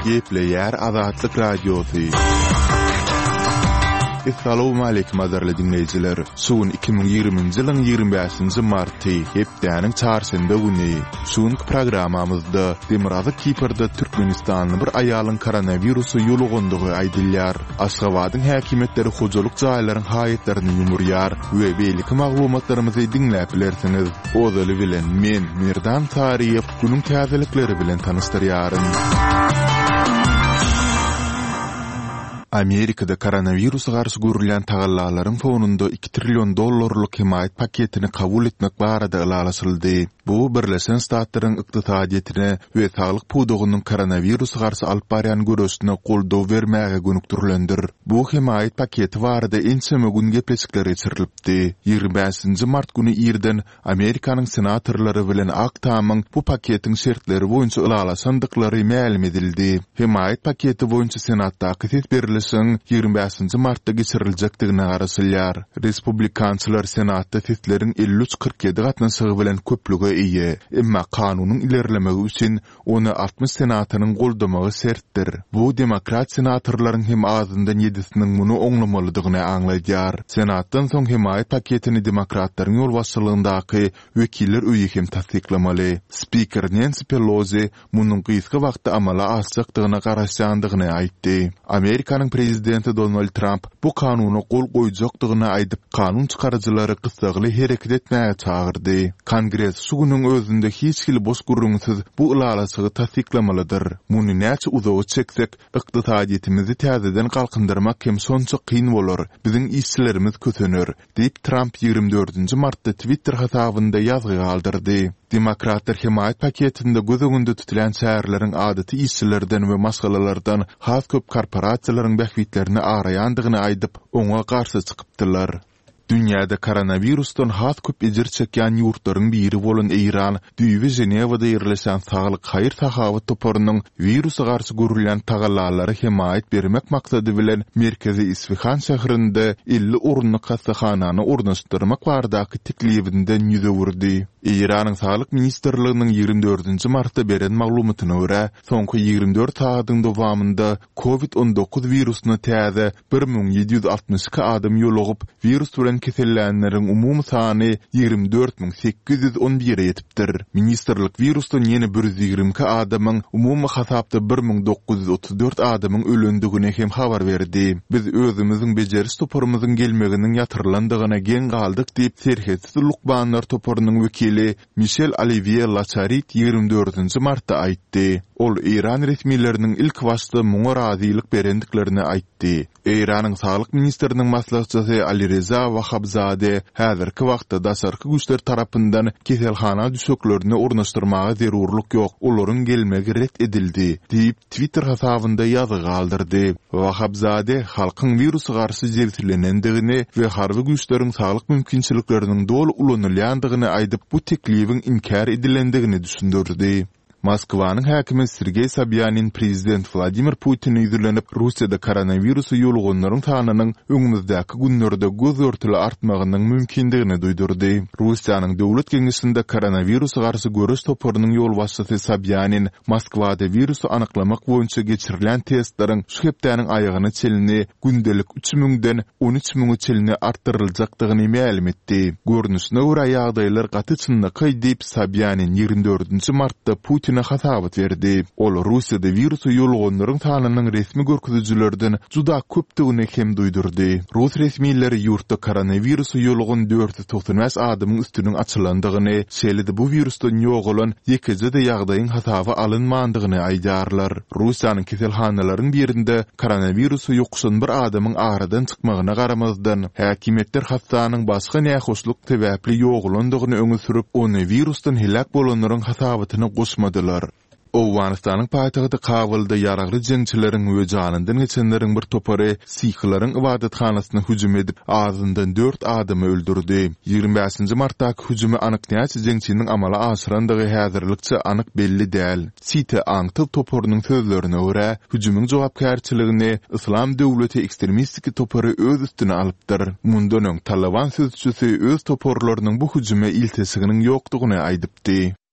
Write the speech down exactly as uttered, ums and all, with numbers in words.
Gepleyer Azatlyk Radiosu. Assalamu alaykum azarly dinleyijiler. Suun iki bin ýigrimiji ýylyň ýygrimi beşinji marty hepdeniň çarşamba güni suun programamyzda Demirazy Kiper'de Türkmenistanly bir aýalyň koronawirusu ýolugondygy aýdylýar. Aşgabatyň häkimetleri hojalyk jaýlaryň haýatlaryny ýumurýar we beýlik maglumatlarymyzy dinläp bilersiňiz. Ozaly bilen men Mirdan Tariýew günüň täzelikleri bilen tanışdyrýarym. Amerikada koronavirus garşy görülen tagallalaryň fonunda iki trillion dollarlyk himayet paketini kabul etmek barada ýalasyldy. Bu Birleşen Ştatlaryň ykdysadyetine we saglyk pudugynyň koronavirus garşy alyp barýan görüşine goldaw bermäge gönükdirilendir. Bu himayet paketi barada ençeme gün gepleşikleri geçirilipdi. ýygrimi beşinji mart güni ýerden Amerikanyň senatorlary bilen Aktamyň bu paketiň şertleri boýunça ýalasandyklary ma'lum edildi. Himayet paketi boýunça senatdaky ses berilişiň ýygrimi beşinji martda geçiriljekdigine garaşylýar. Respublikançylar senatda sesleriň elli üç kırk ýedi gatnaşygy bilen köplüge ýa, emma kanunyň ilerlemegi üçin onu altmış senatanyň goldamagy sertdir. Bu demokrat senatorlaryň hem azyndan ýedisiniň muny oňlamalydygyny aňlaýar. Senatdan soň himayet paketini demokratlaryň ýol başçylygyndaky wekiller öýi hem tasdiklamaly. Spiker Nancy Pelosi munyň gysga wagtda amala asjakdygyna garaşandygyny aýtdy. Amerikanyň prezidenti Donald Trump bu kanuny gol goýjakdygyny aýdyp kanun çykarjylary gysgaly hereket etmäge çagyrdy. Kongres şu günüň özünde hiç kili boş gurrunsyz bu ýalasygy tasdiklamalydyr. Muny näçe uzagy çeksek, ykdysadyetimizi täzeden galkındyrmak hem sonça kyn bolar. Biziň işçilerimiz kösenür, diýip Trump ýygrimi dördünji martda Twitter hasabynda ýazgy galdyrdy. Demokratlar himayet paketinde gözüňde tutulan şäherleriň adaty işçilerden we masgalalardan has köp korporasiýalaryň bähwitlerini araýandygyny aýdyp oňa garşy çykypdylar. Dünyada koronavirusdan has köp ejir çekýän ýurtlaryň biri bolan Iran, düýbi Jenewada ýerleşen saglyk haýır sahabat toparynyň virusy garşy görülen tagallalary himayet bermek maksady bilen merkezi Isfahan şäherinde elli orunlyk hastahanany ornaşdyrmak baradaky teklibinden ýüze wurdy. Iranyň saglyk ministrliginiň ýygrimi dördünji martda beren maglumatyna görä, soňky ýygrimi dört saatdyň dowamında covid on dokuz virusuna täze bir miň ýedi ýüz altmış iki adam ýolugyp virus bilen kesellenlerin umumy sany ýygrimi dört miň sekiz ýüz on bir ýetipdir. Ministrlik virusdan ýene bir ýüz ýygrimi iki adamyň umumy hasapda bir miň dokuz ýüz otuz dört adamyň ölendigine hem habar berdi. Biz özümiziň bejeris toparymyzyň gelmeginiň ýatyrlandygyna gen galdyk diýip Serhetsiz Lukbanlar toparynyň wekili Michel Olivier Lacharit ýygrimi dördünji martda aýtdy. Ol Iran resmileriniň ilk başda muňa razylyk berendiklerini aýtdy. Iranyň saglyk ministriniň maslahatçysy Alireza Wahabzade häzirki wagtda dasarky güýçler tarapyndan keselhana düşeklerini ornaşdyrmaga zerurlyk ýok, olaryň gelmegi ret edildi diýip Twitter hasabynda ýazy galdyrdy. Wahabzade halkyň virusy garşy jewsilenendigini we harby güýçleriň saglyk mümkinçilikleriniň dol ulanylýandygyny aýdyp bu teklibiň inkar edilendigini düşündirdi. Moskwanyň häkimi Sergey Sobyanin prezident Vladimir Putin ýüzlenip Russiýada koronawirusu ýolugonlaryň sanynyň öňümüzdäki günlerde göz örtüli artmagynyň mümkindigini duýdurdy. Russiýanyň döwlet geňişinde koronawirusa garşy görüş toparynyň ýol başçysy Sobyanin Moskwada virusu anyklamak boýunça geçirilen testleriň şu hepdeniň aýagyny çelini gündelik üç miňden on üç miň çelini artdyryljakdygyny ma'lum etdi. Görnüşine görä ýagdaýlar gaty çynlyky diýip Sobyanin ýygrimi dördünji martda Putin hasabat verdi. Ol Russiýada virusu ýolugonlaryň sanynyň resmi görkezüjilerden juda köpdigini hem duýdurdy. Rus resmiýetleri ýurtda koronawirusu ýolugon dört ýüz toksan beş adamyň üstüniň açylandygyny, şeýle bu virusdan ýogulan ýekide de ýagdaýyň hasaba alynmandygyny aýdarlar. Russiýanyň keselhanalaryň birinde koronawirusu ýokşan bir adamyň aradan çykmagyna garamazdan häkimetler hastanyň başga nähoşluk sebäpli ýogulandygyny öňe sürüp, ony virusdan helak bolanlaryň hasabatyna goşmadylar. Owganistanyň paýtagty Kabulda ýaragly jeňçileriň we janyndan geçenleriň bir topary Sihlaryň ibadatxanasyna hüjüm edip azyndan dört adamy öldürdi. ýygrimi beşinji martdaky hüjümi anyklanýan jeňçiniň amala aşyrandygy häzirlikçe anyk belli däl. Site Aňtyl toparynyň sözlerine görä, hüjümiň jogapkärçiligini Islam döwleti ekstremistiki topary öz üstüne alypdyr. Mundan öň Taliban sözçüsi öz toparlarynyň bu hüjüme iltisiginiň ýokdugyny aýdypdy.